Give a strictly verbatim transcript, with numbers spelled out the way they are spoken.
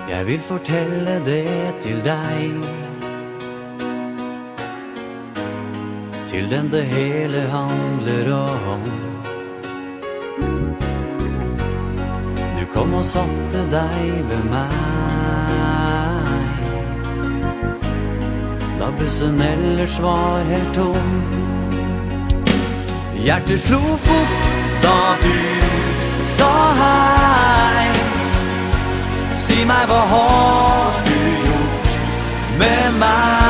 Jeg vil fortelle det til deg, til den det hele handler om. Du kom og satte deg ved meg, da bussen ellers var helt tom. Hjertet slo fort da du sa hei. Si meg, hva har du gjort med meg?